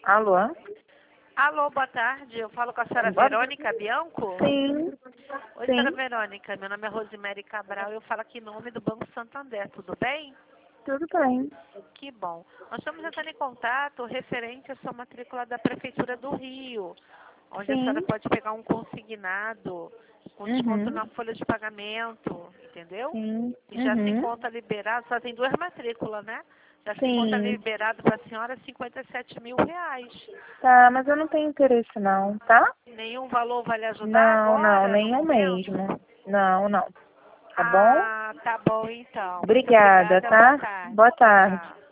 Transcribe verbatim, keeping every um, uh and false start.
Alô? Alô, boa tarde. Eu falo com a senhora Boa- Verônica Bianco? Sim, Oi, sim. senhora Verônica. Meu nome é Rosemary Cabral. Eu falo aqui em nome do Banco Santander. Tudo bem? Tudo bem. Que bom. Nós estamos entrando em contato referente à sua matrícula da Prefeitura do Rio, onde a senhora Sim. pode pegar um consignado com desconto Uhum. na folha de pagamento, entendeu? Sim. E já se Uhum. encontra liberado, só tem duas matrículas, né? Já se encontra Sim. liberado para a senhora cinquenta e sete mil reais. Tá, mas eu não tenho interesse não, tá? Nenhum valor vai lhe ajudar Não, não, agora, no nenhum momento? mesmo. Não, não. Tá bom? Ah, tá bom então. Muito Obrigada, obrigada. Boa tá? tarde. Boa Tchau, tarde. tchau.